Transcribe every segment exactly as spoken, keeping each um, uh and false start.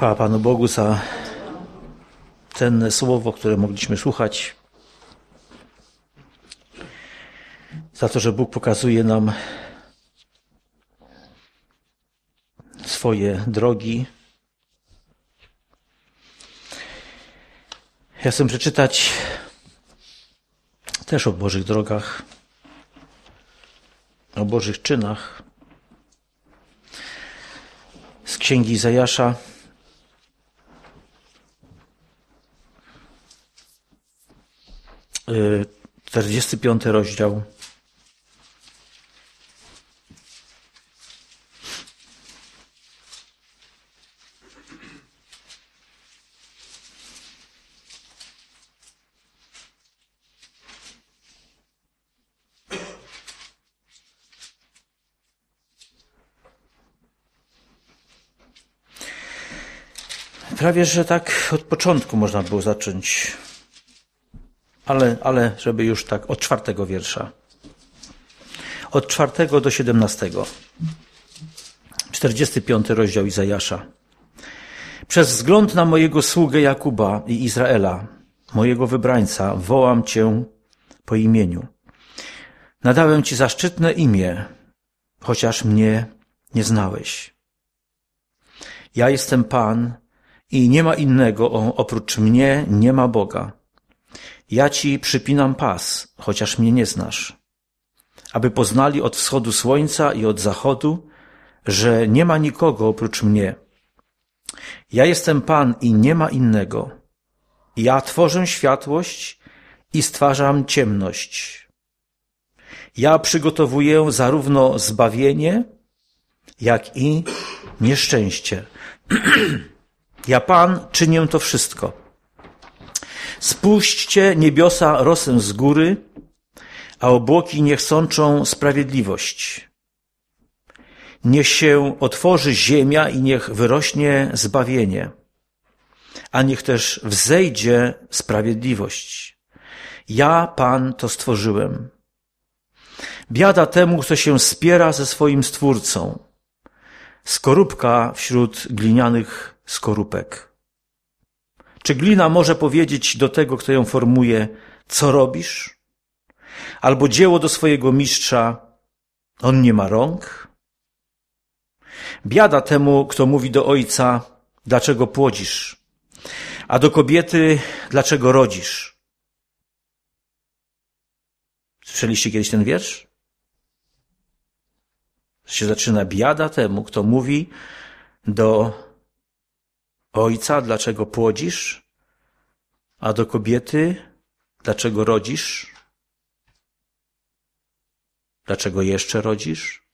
Chwała Panu Bogu za cenne słowo, które mogliśmy słuchać. Za to, że Bóg pokazuje nam swoje drogi. Ja chcę przeczytać też o Bożych drogach, o Bożych czynach. Z Księgi Izajasza, czterdziesty piąty rozdział. Prawie, że tak od początku można było zacząć, ale, ale żeby już tak od czwartego wiersza. Od czwartego do siedemnastego. czterdziesty piąty rozdział Izajasza. Przez wzgląd na mojego sługę Jakuba i Izraela, mojego wybrańca, wołam Cię po imieniu. Nadałem Ci zaszczytne imię, chociaż mnie nie znałeś. Ja jestem Pan, i nie ma innego, oprócz mnie nie ma Boga. Ja Ci przypinam pas, chociaż mnie nie znasz. Aby poznali od wschodu słońca i od zachodu, że nie ma nikogo oprócz mnie. Ja jestem Pan i nie ma innego. Ja tworzę światłość i stwarzam ciemność. Ja przygotowuję zarówno zbawienie, jak i nieszczęście. Ja Pan czynię to wszystko. Spuśćcie niebiosa rosę z góry, a obłoki niech sączą sprawiedliwość. Niech się otworzy ziemia i niech wyrośnie zbawienie, a niech też wzejdzie sprawiedliwość. Ja, Pan, to stworzyłem. Biada temu, kto się spiera ze swoim Stwórcą. Skorupka wśród glinianych skorupek. Czy glina może powiedzieć do tego, kto ją formuje, co robisz? Albo dzieło do swojego mistrza, on nie ma rąk? Biada temu, kto mówi do ojca, dlaczego płodzisz? A do kobiety, dlaczego rodzisz? Słyszeliście kiedyś ten wiersz? Się zaczyna biada temu, kto mówi do ojca, dlaczego płodzisz, a do kobiety, dlaczego rodzisz? Dlaczego jeszcze rodzisz?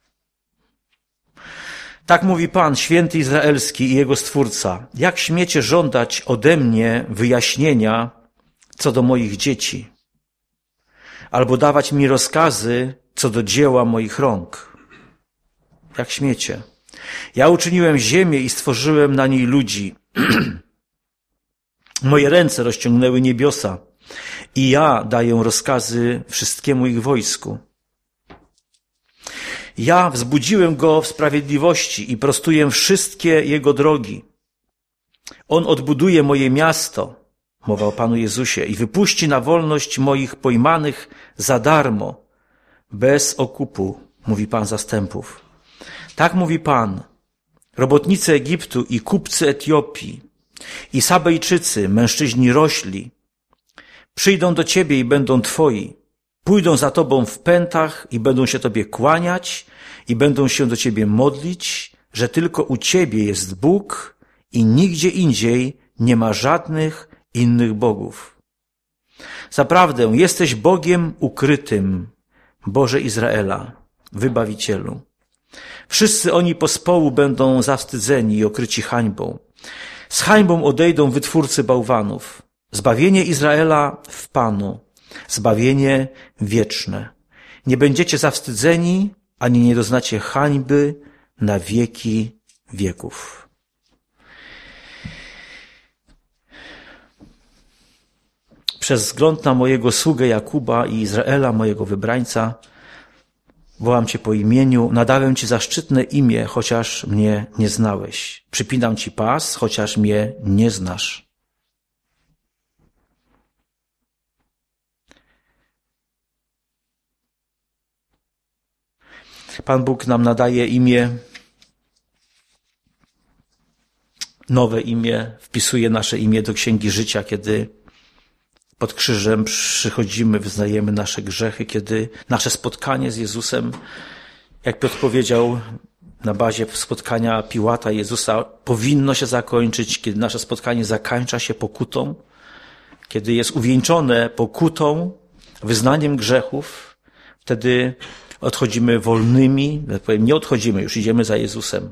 Tak mówi Pan, święty Izraelski i Jego Stwórca. Jak śmiecie żądać ode mnie wyjaśnienia co do moich dzieci? Albo dawać mi rozkazy co do dzieła moich rąk? Jak śmiecie? Ja uczyniłem ziemię i stworzyłem na niej ludzi. Moje ręce rozciągnęły niebiosa i ja daję rozkazy wszystkiemu ich wojsku. Ja wzbudziłem go w sprawiedliwości i prostuję wszystkie jego drogi. On odbuduje moje miasto, mowa o Panu Jezusie, i wypuści na wolność moich pojmanych za darmo, bez okupu, mówi Pan zastępów. Tak mówi Pan, robotnicy Egiptu i kupcy Etiopii i Sabejczycy, mężczyźni rośli, przyjdą do Ciebie i będą Twoi, pójdą za Tobą w pętach i będą się Tobie kłaniać i będą się do Ciebie modlić, że tylko u Ciebie jest Bóg i nigdzie indziej nie ma żadnych innych bogów. Zaprawdę jesteś Bogiem ukrytym, Boże Izraela, Wybawicielu. Wszyscy oni pospołu będą zawstydzeni i okryci hańbą. Z hańbą odejdą wytwórcy bałwanów. Zbawienie Izraela w Panu, zbawienie wieczne. Nie będziecie zawstydzeni, ani nie doznacie hańby na wieki wieków. Przez wzgląd na mojego sługę Jakuba i Izraela, mojego wybrańca, Wołam Cię po imieniu, nadałem Ci zaszczytne imię, chociaż mnie nie znałeś. Przypinam Ci pas, chociaż mnie nie znasz. Pan Bóg nam nadaje imię, nowe imię, wpisuje nasze imię do Księgi Życia, kiedy pod krzyżem przychodzimy, wyznajemy nasze grzechy, kiedy nasze spotkanie z Jezusem, jak Piotr powiedział, na bazie spotkania Piłata i Jezusa, powinno się zakończyć, kiedy nasze spotkanie zakończa się pokutą, kiedy jest uwieńczone pokutą, wyznaniem grzechów, wtedy odchodzimy wolnymi, jak powiem, nie odchodzimy, już idziemy za Jezusem.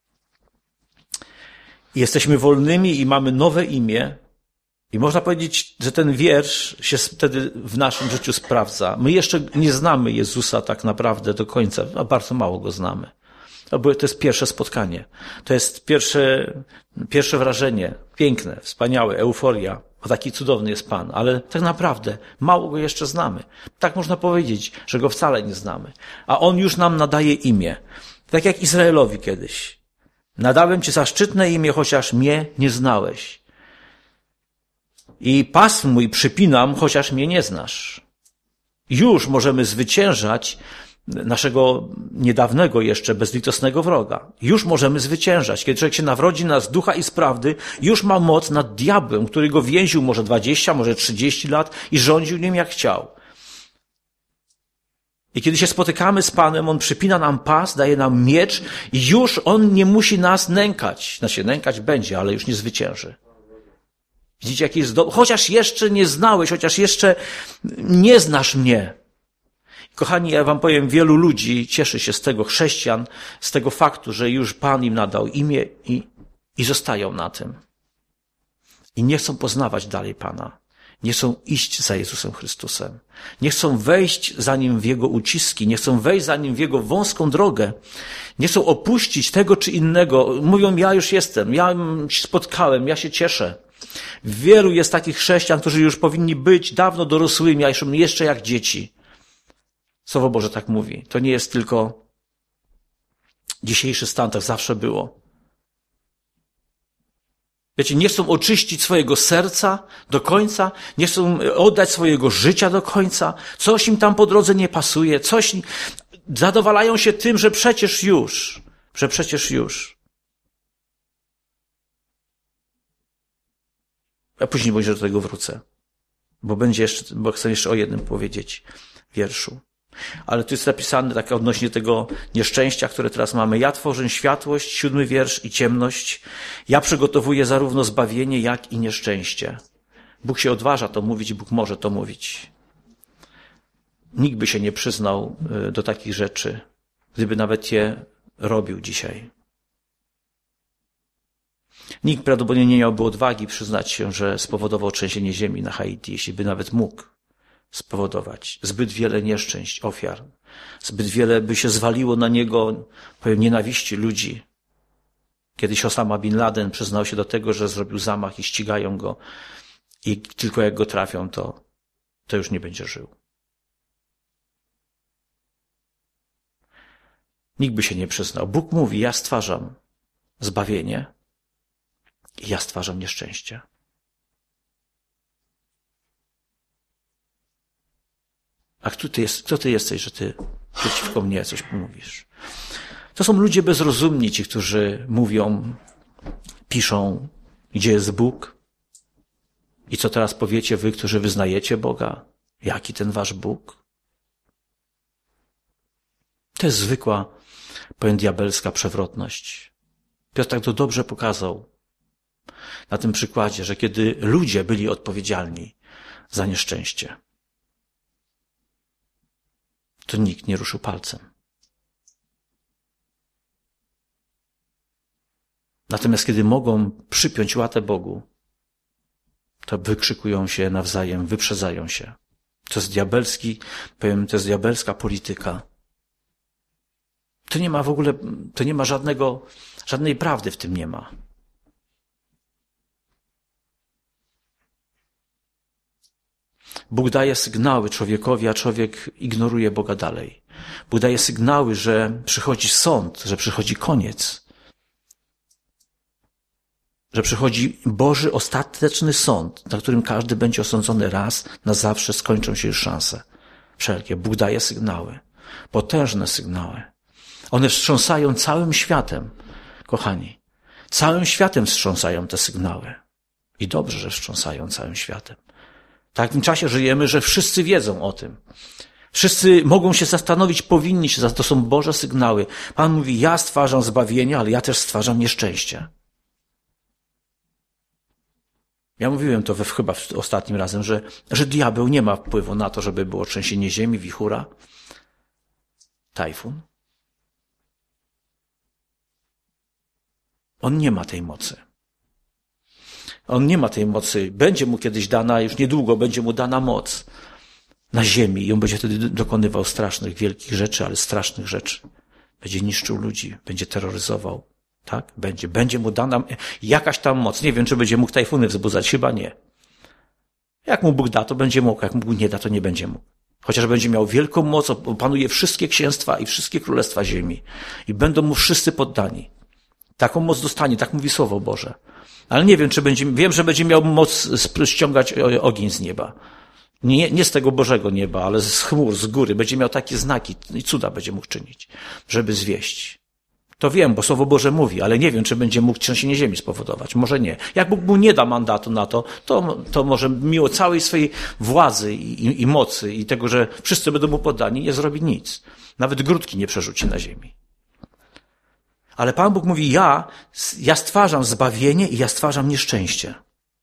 I jesteśmy wolnymi i mamy nowe imię. I można powiedzieć, że ten wiersz się wtedy w naszym życiu sprawdza. My jeszcze nie znamy Jezusa tak naprawdę do końca, a bardzo mało Go znamy. To jest pierwsze spotkanie. To jest pierwsze, pierwsze wrażenie. Piękne, wspaniałe, euforia. O, taki cudowny jest Pan. Ale tak naprawdę mało Go jeszcze znamy. Tak można powiedzieć, że Go wcale nie znamy. A On już nam nadaje imię. Tak jak Izraelowi kiedyś. Nadałem Ci zaszczytne imię, chociaż mnie nie znałeś. I pas mój przypinam, chociaż mnie nie znasz. Już możemy zwyciężać naszego niedawnego jeszcze bezlitosnego wroga. Już możemy zwyciężać. Kiedy człowiek się nawrodzi nas z ducha i z prawdy, już ma moc nad diabłem, który go więził może dwadzieścia, może trzydzieści lat i rządził nim jak chciał. I kiedy się spotykamy z Panem, On przypina nam pas, daje nam miecz i już On nie musi nas nękać. Znaczy, nękać będzie, ale już nie zwycięży. Widzicie, jaki jest dobry. Chociaż jeszcze nie znałeś, chociaż jeszcze nie znasz mnie. Kochani, ja wam powiem, wielu ludzi cieszy się z tego, chrześcijan, z tego faktu, że już Pan im nadał imię i, i zostają na tym. I nie chcą poznawać dalej Pana. Nie chcą iść za Jezusem Chrystusem. Nie chcą wejść za Nim w Jego uciski. Nie chcą wejść za Nim w Jego wąską drogę. Nie chcą opuścić tego czy innego. Mówią, ja już jestem, ja się spotkałem, ja się cieszę. Wielu jest takich chrześcijan, którzy już powinni być dawno dorosłymi, a jeszcze jak dzieci. Słowo Boże tak mówi. To nie jest tylko dzisiejszy stan, tak zawsze było. Wiecie, nie chcą oczyścić swojego serca do końca, nie chcą oddać swojego życia do końca, coś im tam po drodze nie pasuje, coś zadowalają się tym, że przecież już, że przecież już. A później może do tego wrócę, bo będzie jeszcze, bo chcę jeszcze o jednym powiedzieć wierszu. Ale tu jest napisane tak odnośnie tego nieszczęścia, które teraz mamy. Ja tworzę światłość, siódmy wiersz, i ciemność. Ja przygotowuję zarówno zbawienie, jak i nieszczęście. Bóg się odważa to mówić, Bóg może to mówić. Nikt by się nie przyznał do takich rzeczy, gdyby nawet je robił dzisiaj. Nikt prawdopodobnie nie miałby odwagi przyznać się, że spowodował trzęsienie ziemi na Haiti, jeśli by nawet mógł spowodować. Zbyt wiele nieszczęść, ofiar. Zbyt wiele by się zwaliło na niego, powiem, nienawiści ludzi. Kiedyś Osama Bin Laden przyznał się do tego, że zrobił zamach i ścigają go. I tylko jak go trafią, to, to już nie będzie żył. Nikt by się nie przyznał. Bóg mówi, ja stwarzam zbawienie i ja stwarzam nieszczęście. A kto ty, jest, kto ty jesteś, że ty przeciwko mnie coś mówisz? To są ludzie bezrozumni, ci, którzy mówią, piszą, gdzie jest Bóg? I co teraz powiecie wy, którzy wyznajecie Boga? Jaki ten wasz Bóg? To jest zwykła, powiem, diabelska przewrotność. Piotr tak to dobrze pokazał na tym przykładzie, że kiedy ludzie byli odpowiedzialni za nieszczęście, to nikt nie ruszył palcem. Natomiast kiedy mogą przypiąć łatę Bogu, to wykrzykują się nawzajem, wyprzedzają się. To jest diabelski, powiem, to jest diabelska polityka. To nie ma w ogóle, to nie ma żadnego, żadnej prawdy w tym nie ma. Bóg daje sygnały człowiekowi, a człowiek ignoruje Boga dalej. Bóg daje sygnały, że przychodzi sąd, że przychodzi koniec. Że przychodzi Boży ostateczny sąd, na którym każdy będzie osądzony raz, na zawsze skończą się już szanse. Wszelkie. Bóg daje sygnały. Potężne sygnały. One wstrząsają całym światem, kochani. Całym światem wstrząsają te sygnały. I dobrze, że wstrząsają całym światem. W takim czasie żyjemy, że wszyscy wiedzą o tym. Wszyscy mogą się zastanowić, powinni się, to są Boże sygnały. Pan mówi, ja stwarzam zbawienie, ale ja też stwarzam nieszczęście. Ja mówiłem to we, chyba ostatnim razem, że, że diabeł nie ma wpływu na to, żeby było trzęsienie ziemi, wichura, tajfun. On nie ma tej mocy. On nie ma tej mocy. Będzie mu kiedyś dana, już niedługo będzie mu dana moc na ziemi i on będzie wtedy dokonywał strasznych, wielkich rzeczy, ale strasznych rzeczy. Będzie niszczył ludzi, będzie terroryzował. Tak? Będzie. Będzie mu dana jakaś tam moc. Nie wiem, czy będzie mógł tajfuny wzbudzać. Chyba nie. Jak mu Bóg da, to będzie mógł. Jak mu Bóg nie da, to nie będzie mógł. Chociaż będzie miał wielką moc, opanuje wszystkie księstwa i wszystkie królestwa ziemi. I będą mu wszyscy poddani. Taką moc dostanie, tak mówi Słowo Boże. Ale nie wiem, czy będzie, wiem, że będzie miał moc ściągać ogień z nieba. Nie, nie z tego Bożego nieba, ale z chmur, z góry. Będzie miał takie znaki i cuda będzie mógł czynić, żeby zwieść. To wiem, bo Słowo Boże mówi, ale nie wiem, czy będzie mógł trzęsienie ziemi spowodować. Może nie. Jak Bóg mu nie da mandatu na to, to, to może mimo całej swojej władzy i, i, i mocy i tego, że wszyscy będą mu poddani, nie zrobi nic. Nawet grudki nie przerzuci na ziemi. Ale Pan Bóg mówi, ja, ja stwarzam zbawienie i ja stwarzam nieszczęście.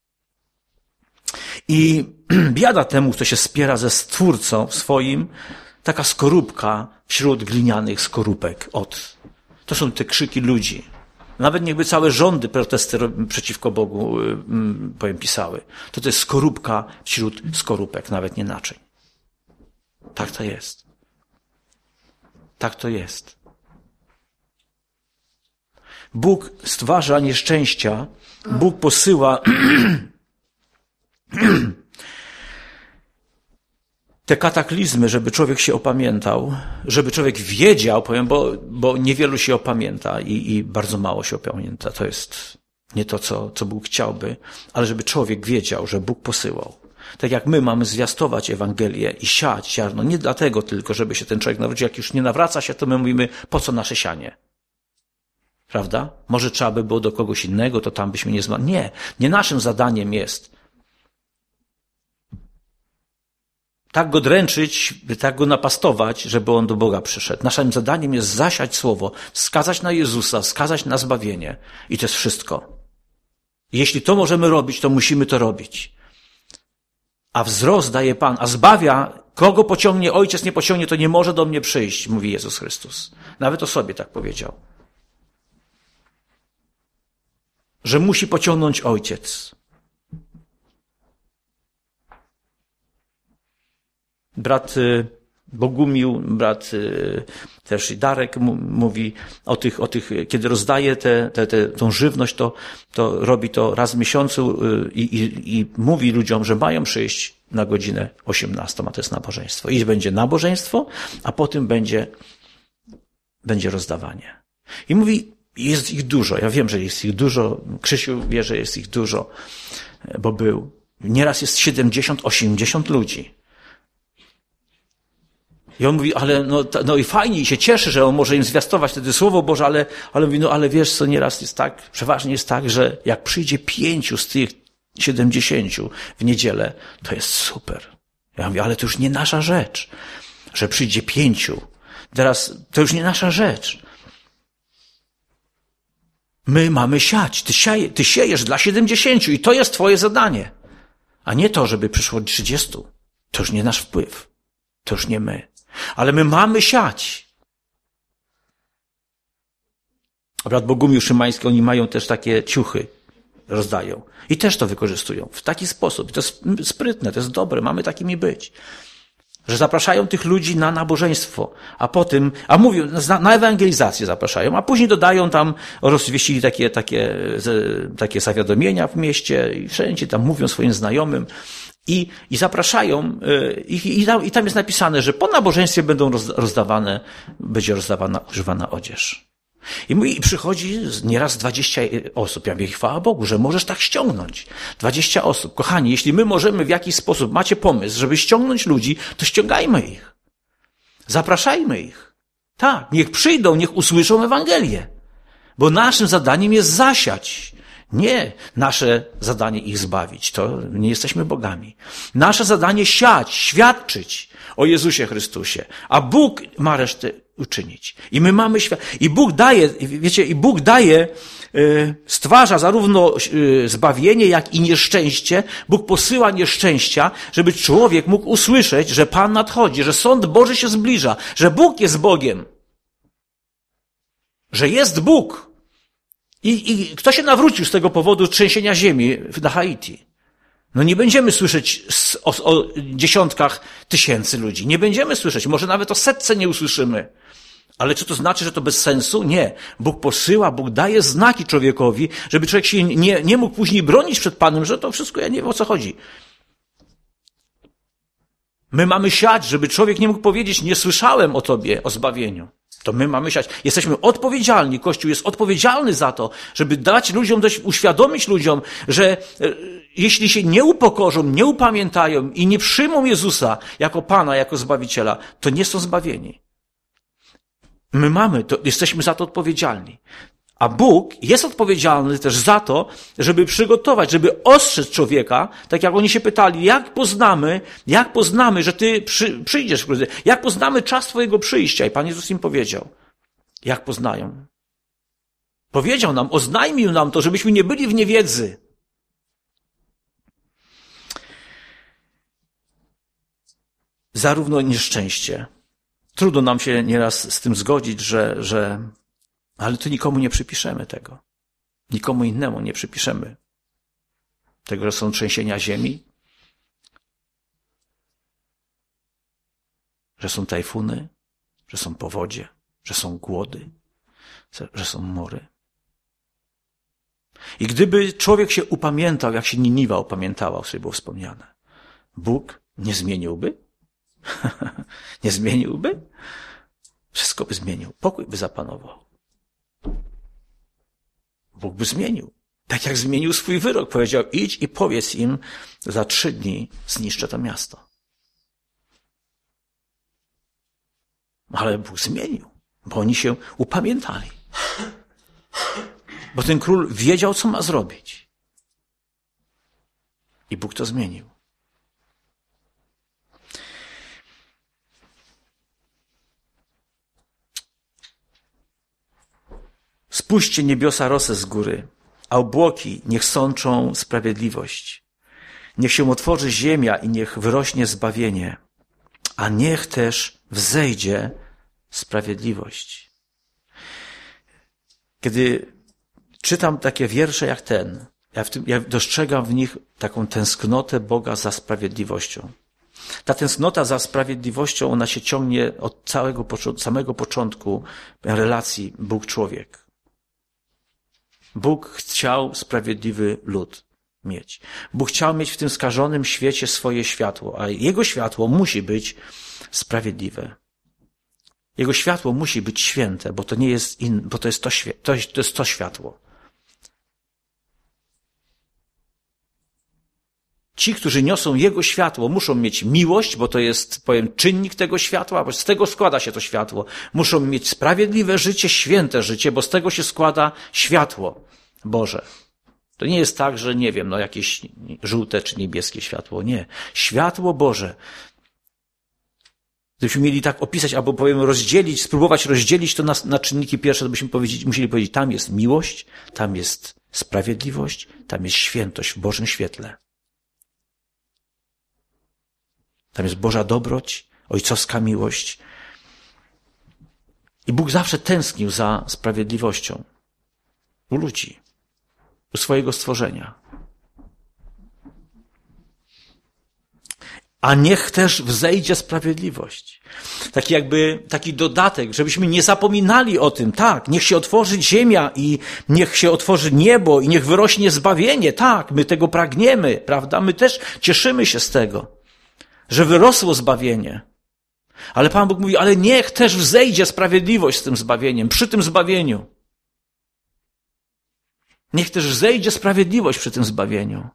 I biada temu, kto się spiera ze Stwórcą swoim, taka skorupka wśród glinianych skorupek od. To są te krzyki ludzi. Nawet niechby całe rządy protesty przeciwko Bogu, powiem, pisały. To to jest skorupka wśród skorupek, nawet nie naczyń. Tak to jest. Tak to jest. Bóg stwarza nieszczęścia, Bóg posyła te kataklizmy, żeby człowiek się opamiętał, żeby człowiek wiedział, powiem, bo, bo niewielu się opamięta i, i bardzo mało się opamięta. To jest nie to, co, co Bóg chciałby, ale żeby człowiek wiedział, że Bóg posyłał. Tak jak my mamy zwiastować Ewangelię i siać ziarno, nie dlatego tylko, żeby się ten człowiek nawrócił. Jak już nie nawraca się, to my mówimy, po co nasze sianie? Prawda? Może trzeba by było do kogoś innego, to tam byśmy nie zmarli. Nie, nie naszym zadaniem jest tak go dręczyć, tak go napastować, żeby on do Boga przyszedł. Naszym zadaniem jest zasiać słowo, wskazać na Jezusa, wskazać na zbawienie. I to jest wszystko. Jeśli to możemy robić, to musimy to robić. A wzrost daje Pan, a zbawia, kogo pociągnie Ojciec, nie pociągnie, to nie może do mnie przyjść, mówi Jezus Chrystus. Nawet o sobie tak powiedział. Że musi pociągnąć Ojciec. Brat Bogumił, brat też Darek mówi o tych, o tych, kiedy rozdaje te, te, te, tą żywność, to, to robi to raz w miesiącu i, i, i mówi ludziom, że mają przyjść na godzinę osiemnastą, a to jest nabożeństwo. I będzie nabożeństwo, a potem będzie, będzie rozdawanie. I mówi, jest ich dużo. Ja wiem, że jest ich dużo. Krzysiu wie, że jest ich dużo, bo był. Nieraz jest siedemdziesiąt, osiemdziesiąt ludzi. I on mówi, ale no, no i fajnie, i się cieszy, że on może im zwiastować wtedy Słowo Boże, ale, ale mówi, no ale wiesz co, nieraz jest tak, przeważnie jest tak, że jak przyjdzie pięciu z tych siedemdziesięciu w niedzielę, to jest super. Ja mówię, ale to już nie nasza rzecz, że przyjdzie pięciu. Teraz to już nie nasza rzecz. My mamy siać. Ty, sieje, ty siejesz dla siedemdziesięciu i to jest twoje zadanie. A nie to, żeby przyszło trzydziestu. To już nie nasz wpływ. To już nie my. Ale my mamy siać. Brat Bogumił Szymański, oni mają też takie ciuchy, rozdają. I też to wykorzystują w taki sposób. To jest sprytne, to jest dobre, mamy takimi być. Że zapraszają tych ludzi na nabożeństwo, a potem, a mówią, na ewangelizację zapraszają, a później dodają tam, rozwieścili takie, takie, takie zawiadomienia w mieście i wszędzie tam mówią swoim znajomym I, i zapraszają ich i, i tam jest napisane, że po nabożeństwie będą rozdawane, będzie rozdawana, używana odzież. I mówi, i przychodzi nieraz dwadzieścia osób. Ja mówię, chwała Bogu, że możesz tak ściągnąć. dwadzieścia osób. Kochani, jeśli my możemy w jakiś sposób, macie pomysł, żeby ściągnąć ludzi, to ściągajmy ich. Zapraszajmy ich. Tak, niech przyjdą, niech usłyszą Ewangelię. Bo naszym zadaniem jest zasiać. Nie nasze zadanie ich zbawić. To nie jesteśmy bogami. Nasze zadanie siać, świadczyć o Jezusie Chrystusie. A Bóg ma resztę uczynić. I my mamy świat. I Bóg daje, wiecie, i Bóg daje, yy, stwarza zarówno yy, zbawienie, jak i nieszczęście. Bóg posyła nieszczęścia, żeby człowiek mógł usłyszeć, że Pan nadchodzi, że sąd Boży się zbliża, że Bóg jest Bogiem. Że jest Bóg. I, I kto się nawrócił z tego powodu trzęsienia ziemi na Haiti? No nie będziemy słyszeć o, o dziesiątkach tysięcy ludzi. Nie będziemy słyszeć. Może nawet o setce nie usłyszymy. Ale czy to znaczy, że to bez sensu? Nie. Bóg posyła, Bóg daje znaki człowiekowi, żeby człowiek się nie, nie mógł później bronić przed Panem, że to wszystko, ja nie wiem, o co chodzi. My mamy siać, żeby człowiek nie mógł powiedzieć, nie słyszałem o Tobie, o zbawieniu. To my mamy siać. Jesteśmy odpowiedzialni. Kościół jest odpowiedzialny za to, żeby dać ludziom, dość, uświadomić ludziom, że e, jeśli się nie upokorzą, nie upamiętają i nie przyjmą Jezusa jako Pana, jako Zbawiciela, to nie są zbawieni. My mamy, to jesteśmy za to odpowiedzialni. A Bóg jest odpowiedzialny też za to, żeby przygotować, żeby ostrzec człowieka, tak jak oni się pytali, jak poznamy, jak poznamy, że Ty przy, przyjdziesz, jak poznamy czas Twojego przyjścia. I Pan Jezus im powiedział, jak poznają. Powiedział nam, oznajmił nam to, żebyśmy nie byli w niewiedzy. Zarówno nieszczęście. Trudno nam się nieraz z tym zgodzić, że, że ale to nikomu nie przypiszemy tego. Nikomu innemu nie przypiszemy tego, że są trzęsienia ziemi, że są tajfuny, że są powodzie, że są głody, że są mory. I gdyby człowiek się upamiętał, jak się Niniwa upamiętała, o której było wspomniane, Bóg nie zmieniłby? Nie zmieniłby? Wszystko by zmienił. Pokój by zapanował. Bóg by zmienił. Tak jak zmienił swój wyrok. Powiedział, idź i powiedz im, za trzy dni zniszczę to miasto. Ale Bóg zmienił, bo oni się upamiętali. Bo ten król wiedział, co ma zrobić. I Bóg to zmienił. Spuśćcie niebiosa rosę z góry, a obłoki niech sączą sprawiedliwość. Niech się otworzy ziemia i niech wyrośnie zbawienie, a niech też wzejdzie sprawiedliwość. Kiedy czytam takie wiersze jak ten, ja, w tym, ja dostrzegam w nich taką tęsknotę Boga za sprawiedliwością. Ta tęsknota za sprawiedliwością, ona się ciągnie od całego, samego początku relacji Bóg-człowiek. Bóg chciał sprawiedliwy lud mieć. Bóg chciał mieć w tym skażonym świecie swoje światło, a Jego światło musi być sprawiedliwe. Jego światło musi być święte, bo to nie jest in, bo to jest to, to, jest, to jest to światło. Ci, którzy niosą Jego światło, muszą mieć miłość, bo to jest, powiem, czynnik tego światła, bo z tego składa się to światło. Muszą mieć sprawiedliwe życie, święte życie, bo z tego się składa światło Boże. To nie jest tak, że nie wiem, no jakieś żółte czy niebieskie światło. Nie. Światło Boże. Gdybyśmy mieli tak opisać, albo powiem rozdzielić, spróbować rozdzielić to na, na czynniki pierwsze, to byśmy powiedzieć, musieli powiedzieć, tam jest miłość, tam jest sprawiedliwość, tam jest świętość w Bożym świetle. Tam jest Boża dobroć, ojcowska miłość. I Bóg zawsze tęsknił za sprawiedliwością u ludzi, u swojego stworzenia. a niech też wzejdzie sprawiedliwość. Taki jakby, taki dodatek, żebyśmy nie zapominali o tym. Tak, niech się otworzy ziemia i niech się otworzy niebo i niech wyrośnie zbawienie. Tak, my tego pragniemy, prawda? My też cieszymy się z tego, że wyrosło zbawienie. Ale Pan Bóg mówi, ale niech też wzejdzie sprawiedliwość z tym zbawieniem, przy tym zbawieniu. Niech też wzejdzie sprawiedliwość przy tym zbawieniu.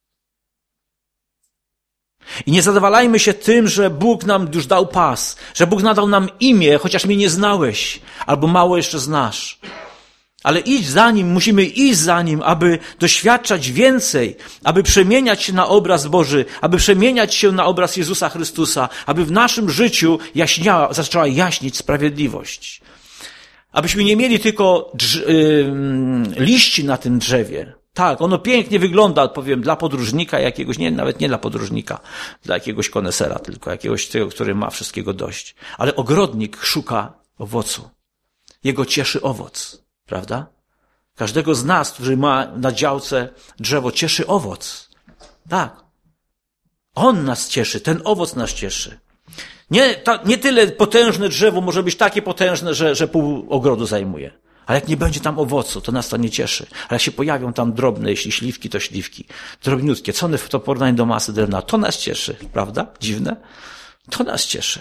I nie zadowalajmy się tym, że Bóg nam już dał pas, że Bóg nadał nam imię, chociaż mnie nie znałeś, albo mało jeszcze znasz. Ale idź za Nim, musimy iść za Nim, aby doświadczać więcej, aby przemieniać się na obraz Boży, aby przemieniać się na obraz Jezusa Chrystusa, aby w naszym życiu jaśniała, zaczęła jaśnieć sprawiedliwość. Abyśmy nie mieli tylko drz- yy, liści na tym drzewie. Tak, ono pięknie wygląda, powiem, dla podróżnika jakiegoś, nie, nawet nie dla podróżnika, dla jakiegoś konesera, tylko jakiegoś tego, który ma wszystkiego dość. Ale ogrodnik szuka owocu. Jego cieszy owoc, prawda? Każdego z nas, który ma na działce drzewo, cieszy owoc. Tak. On nas cieszy, ten owoc nas cieszy. Nie, ta, nie tyle potężne drzewo może być takie potężne, że, że pół ogrodu zajmuje. Ale jak nie będzie tam owocu, to nas to nie cieszy. Ale jak się pojawią tam drobne, jeśli śliwki, to śliwki. Drobniutkie. Co one w to porównaniu do masy drewna? To nas cieszy, prawda? Dziwne? To nas cieszy.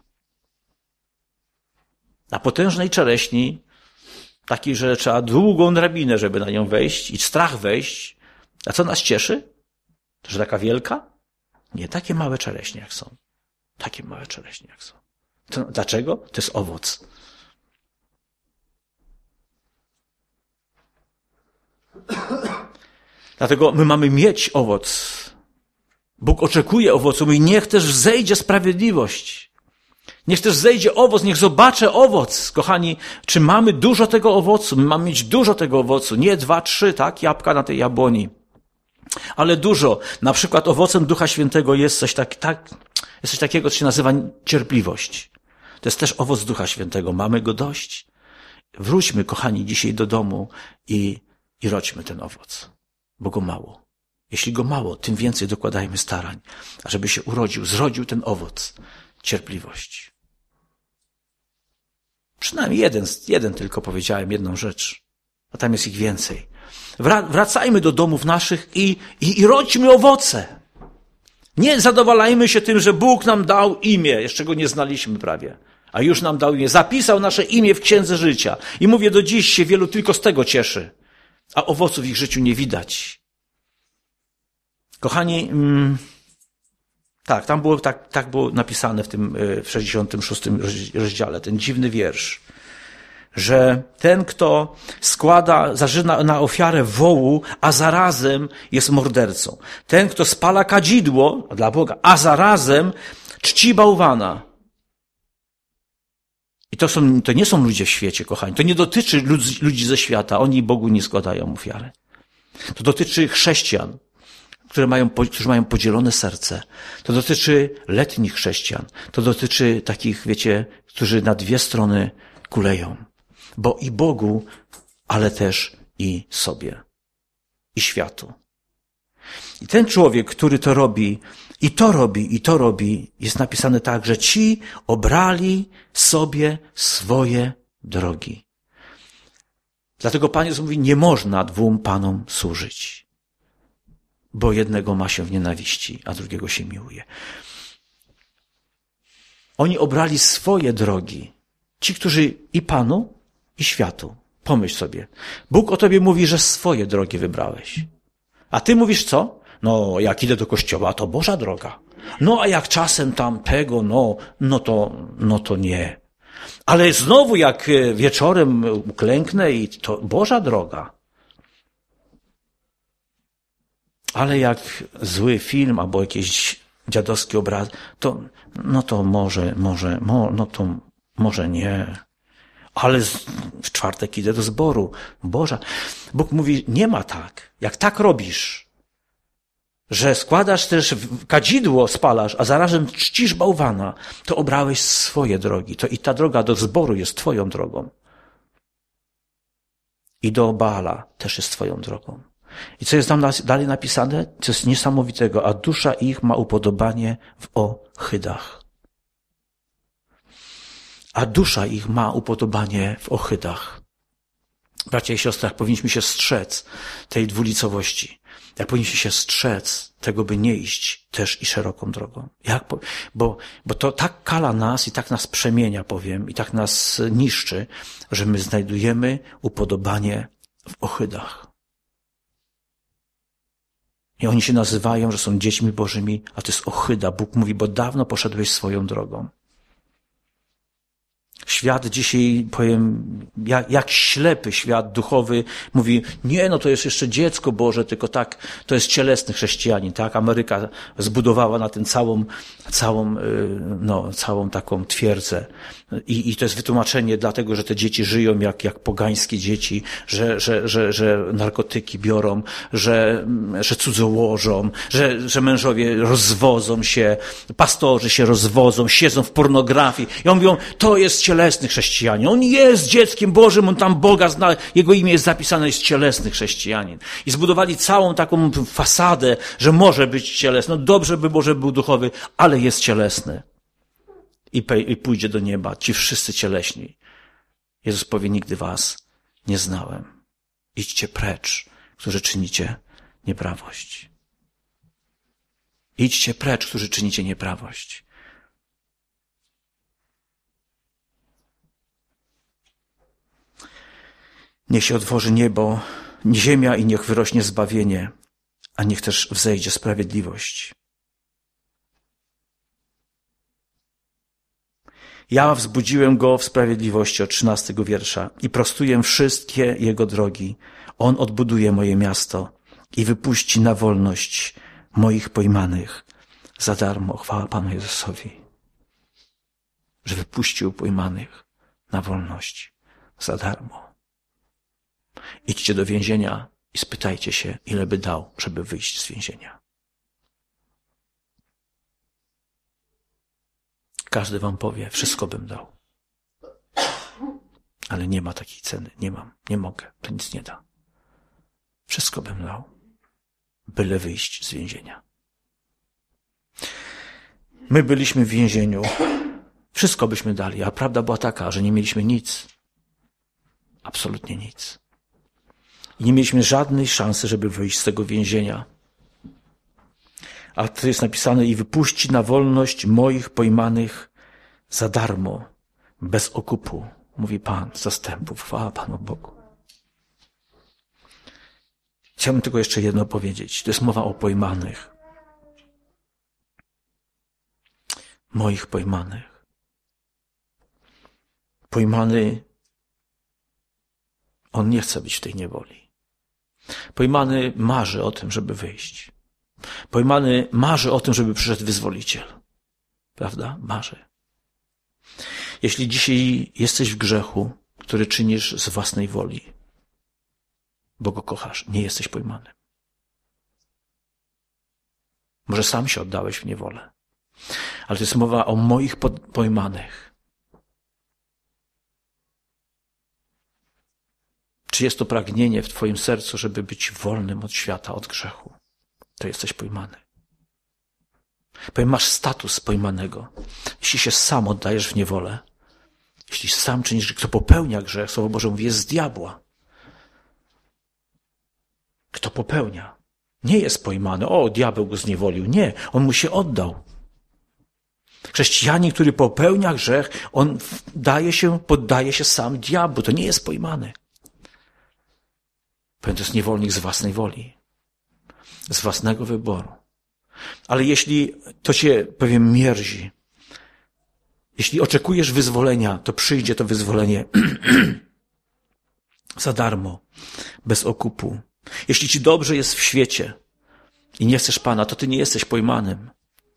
Na potężnej czereśni, takiej, że trzeba długą drabinę, żeby na nią wejść i strach wejść. A co nas cieszy? Że taka wielka? Nie, takie małe czereśnie jak są. Takie małe czereśnie jak są. To, dlaczego? To jest owoc. Dlatego my mamy mieć owoc. Bóg oczekuje owocu. Mówi, niech też wzejdzie sprawiedliwość. Niech też zejdzie owoc, niech zobaczę owoc. Kochani, czy mamy dużo tego owocu? My mamy mieć dużo tego owocu. Nie dwa, trzy, tak? Jabłka na tej jabłoni. Ale dużo. Na przykład owocem Ducha Świętego jest coś, tak, tak, jest coś takiego, co się nazywa cierpliwość. To jest też owoc Ducha Świętego. Mamy go dość. Wróćmy, kochani, dzisiaj do domu i, i rodźmy ten owoc. Bo go mało. Jeśli go mało, tym więcej dokładajmy starań, ażeby się urodził, zrodził ten owoc. Cierpliwość. Przynajmniej jeden, jeden tylko powiedziałem, jedną rzecz. A tam jest ich więcej. Wracajmy do domów naszych i, i, i rodźmy owoce. Nie zadowalajmy się tym, że Bóg nam dał imię, jeszcze go nie znaliśmy prawie, a już nam dał imię. Zapisał nasze imię w Księdze Życia. I mówię, do dziś się wielu tylko z tego cieszy, a owoców w ich życiu nie widać. Kochani, mm, tak, tam było, tak, tak było napisane w tym, w sześćdziesiątym szóstym rozdziale, ten dziwny wiersz, że ten, kto składa, zażyna na ofiarę wołu, a zarazem jest mordercą. Ten, kto spala kadzidło dla Boga, a zarazem czci bałwana. I to są, to nie są ludzie w świecie, kochani. To nie dotyczy ludzi, ludzi ze świata. Oni Bogu nie składają ofiary. To dotyczy chrześcijan, które mają, którzy mają podzielone serce. To dotyczy letnich chrześcijan. To dotyczy takich, wiecie, którzy na dwie strony kuleją. Bo i Bogu, ale też i sobie. I światu. I ten człowiek, który to robi, i to robi, i to robi, jest napisane tak, że ci obrali sobie swoje drogi. Dlatego Pan Jezus mówi, nie można dwóm Panom służyć. Bo jednego ma się w nienawiści, a drugiego się miłuje. Oni obrali swoje drogi. Ci, którzy i Panu, i światu. Pomyśl sobie. Bóg o tobie mówi, że swoje drogi wybrałeś. A ty mówisz co? No, jak idę do kościoła, to Boża droga. No, a jak czasem tam tego, no, no to, no to nie. Ale znowu jak wieczorem uklęknę i to Boża droga. Ale jak zły film albo jakiś dziadowski obraz, to, no to może, może, mo, no to może nie. Ale w czwartek idę do zboru. Boża. Bóg mówi, nie ma tak. Jak tak robisz, że składasz też kadzidło, spalasz, a zarazem czcisz bałwana, to obrałeś swoje drogi. To i ta droga do zboru jest twoją drogą. I do Baala też jest twoją drogą. I co jest tam dalej napisane? Co jest niesamowitego. A dusza ich ma upodobanie w ohydach. A dusza ich ma upodobanie w ohydach. Bracia i siostry, jak powinniśmy się strzec tej dwulicowości. Jak powinniśmy się strzec tego, by nie iść też i szeroką drogą. Jak, bo, bo to tak kala nas i tak nas przemienia, powiem, i tak nas niszczy, że my znajdujemy upodobanie w ohydach. I oni się nazywają, że są dziećmi Bożymi, a to jest ohyda. Bóg mówi, bo dawno poszedłeś swoją drogą. Świat dzisiaj, powiem, jak, jak ślepy świat duchowy mówi, nie, no to jest jeszcze dziecko Boże, tylko tak, to jest cielesny chrześcijanin, tak? Ameryka zbudowała na tym całą, całą, no, całą taką twierdzę. I, i to jest wytłumaczenie dlatego, że te dzieci żyją jak, jak pogańskie dzieci, że, że, że, że narkotyki biorą, że, że cudzołożą, że, że mężowie rozwodzą się, pastorzy się rozwodzą, siedzą w pornografii. I oni mówią, to jest cielesny chrześcijanin. On jest dzieckiem Bożym, on tam Boga zna, jego imię jest zapisane, jest cielesny chrześcijanin. I zbudowali całą taką fasadę, że może być cielesny. No dobrze by było, żeby był duchowy, ale jest cielesny. I, I pójdzie do nieba. Ci wszyscy cieleśni. Jezus powie, nigdy was nie znałem. Idźcie precz, którzy czynicie nieprawość. Idźcie precz, którzy czynicie nieprawość. Niech się otworzy niebo, ziemia i niech wyrośnie zbawienie, a niech też wzejdzie sprawiedliwość. Ja wzbudziłem go w sprawiedliwości od trzynastego wiersza i prostuję wszystkie jego drogi. On odbuduje moje miasto i wypuści na wolność moich pojmanych za darmo. Chwała Panu Jezusowi, że wypuścił pojmanych na wolność za darmo. Idźcie do więzienia i spytajcie się, ile by dał, żeby wyjść z więzienia. Każdy wam powie, wszystko bym dał. Ale nie ma takiej ceny. Nie mam, nie mogę. To nic nie da. Wszystko bym dał, byle wyjść z więzienia. My byliśmy w więzieniu. Wszystko byśmy dali, a prawda była taka, że nie mieliśmy nic. Absolutnie nic. I nie mieliśmy żadnej szansy, żeby wyjść z tego więzienia. A to jest napisane, i wypuści na wolność moich pojmanych za darmo, bez okupu, mówi Pan zastępów. Chwała Panu Bogu. Chciałbym tylko jeszcze jedno powiedzieć. To jest mowa o pojmanych. Moich pojmanych. Pojmany, on nie chce być w tej niewoli. Pojmany marzy o tym, żeby wyjść. Pojmany marzy o tym, żeby przyszedł wyzwoliciel. Prawda? Marzy. Jeśli dzisiaj jesteś w grzechu, który czynisz z własnej woli, bo go kochasz, nie jesteś pojmany. Może sam się oddałeś w niewolę. Ale to jest mowa o moich pojmanych. Czy jest to pragnienie w twoim sercu, żeby być wolnym od świata, od grzechu? To jesteś pojmany. Powiem, masz status pojmanego. Jeśli się sam oddajesz w niewolę, jeśli sam czynisz, kto popełnia grzech, Słowo Boże mówi, jest z diabła. Kto popełnia, nie jest pojmany. O, diabeł go zniewolił. Nie, on mu się oddał. Chrześcijanin, który popełnia grzech, on daje się, poddaje się sam diabłu. To nie jest pojmany. Powiem, to jest niewolnik z własnej woli. Z własnego wyboru. Ale jeśli to cię, powiem, mierzi, jeśli oczekujesz wyzwolenia, to przyjdzie to wyzwolenie za darmo, bez okupu. Jeśli ci dobrze jest w świecie i nie chcesz Pana, to ty nie jesteś pojmanym.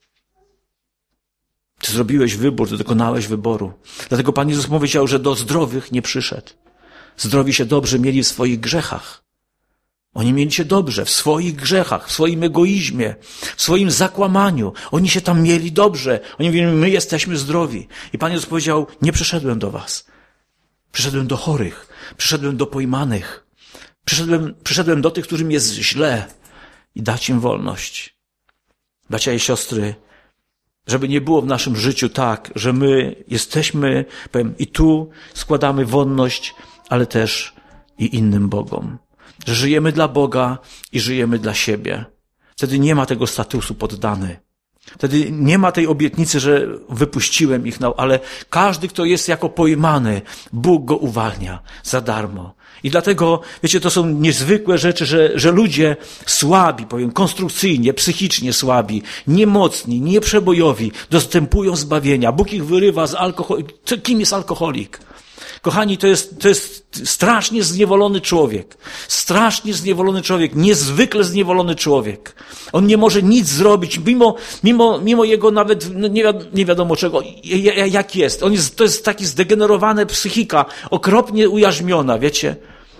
Ty zrobiłeś wybór, ty dokonałeś wyboru. Dlatego Pan Jezus powiedział, że do zdrowych nie przyszedł. Zdrowi się dobrze mieli w swoich grzechach. Oni mieli się dobrze w swoich grzechach, w swoim egoizmie, w swoim zakłamaniu. Oni się tam mieli dobrze. Oni mówili, my jesteśmy zdrowi. I Pan Jezus powiedział, nie przyszedłem do was. Przyszedłem do chorych. Przyszedłem do pojmanych. Przyszedłem, przyszedłem do tych, którym jest źle i dać im wolność. Bracia i siostry, żeby nie było w naszym życiu tak, że my jesteśmy, powiem, i tu składamy wonność, ale też i innym Bogom. Że żyjemy dla Boga i żyjemy dla siebie. Wtedy nie ma tego statusu poddany. Wtedy nie ma tej obietnicy, że wypuściłem ich, no, ale każdy, kto jest jako pojmany, Bóg go uwalnia za darmo. I dlatego, wiecie, to są niezwykłe rzeczy, że, że ludzie słabi, powiem, konstrukcyjnie, psychicznie słabi, niemocni, nieprzebojowi, dostępują zbawienia. Bóg ich wyrywa z alkoholu. Kim jest alkoholik? Kochani, to jest, to jest strasznie zniewolony człowiek. Strasznie zniewolony człowiek. Niezwykle zniewolony człowiek. On nie może nic zrobić, mimo, mimo, mimo jego nawet no nie, wi nie wiadomo czego, jak jest. On jest, to jest taki zdegenerowana psychika, okropnie ujarzmiona, wiecie.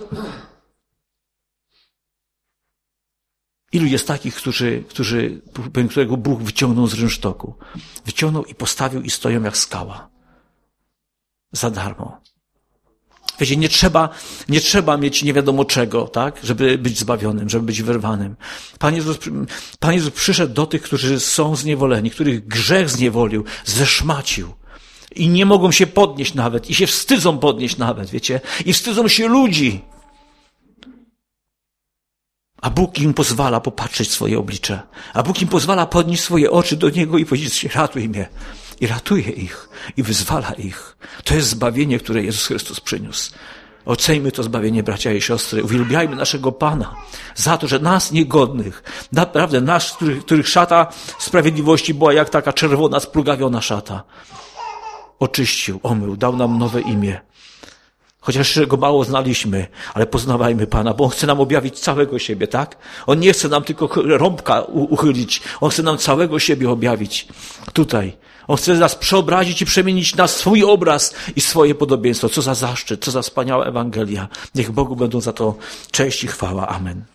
Ilu jest takich, którzy, którzy, którego Bóg wyciągnął z rynsztoku. Wyciągnął i postawił i stoją jak skała. Za darmo. Wiecie, nie trzeba, nie trzeba mieć nie wiadomo czego, tak, żeby być zbawionym, żeby być wyrwanym. Pan Jezus, Pan Jezus przyszedł do tych, którzy są zniewoleni, których grzech zniewolił, zeszmacił. I nie mogą się podnieść nawet, i się wstydzą podnieść nawet, wiecie, i wstydzą się ludzi. A Bóg im pozwala popatrzeć w swoje oblicze. A Bóg im pozwala podnieść swoje oczy do Niego i powiedzieć: ratuj mnie. I ratuje ich. I wyzwala ich. To jest zbawienie, które Jezus Chrystus przyniósł. Oceńmy to zbawienie, bracia i siostry. Uwielbiajmy naszego Pana za to, że nas niegodnych, naprawdę nas, których, których szata sprawiedliwości była jak taka czerwona, splugawiona szata, oczyścił, omył, dał nam nowe imię. Chociaż go mało znaliśmy, ale poznawajmy Pana, bo On chce nam objawić całego siebie, tak? On nie chce nam tylko rąbka uchylić. On chce nam całego siebie objawić. Tutaj. On chce nas przeobrazić i przemienić na swój obraz i swoje podobieństwo. Co za zaszczyt, co za wspaniała Ewangelia. Niech Bogu będą za to cześć i chwała. Amen.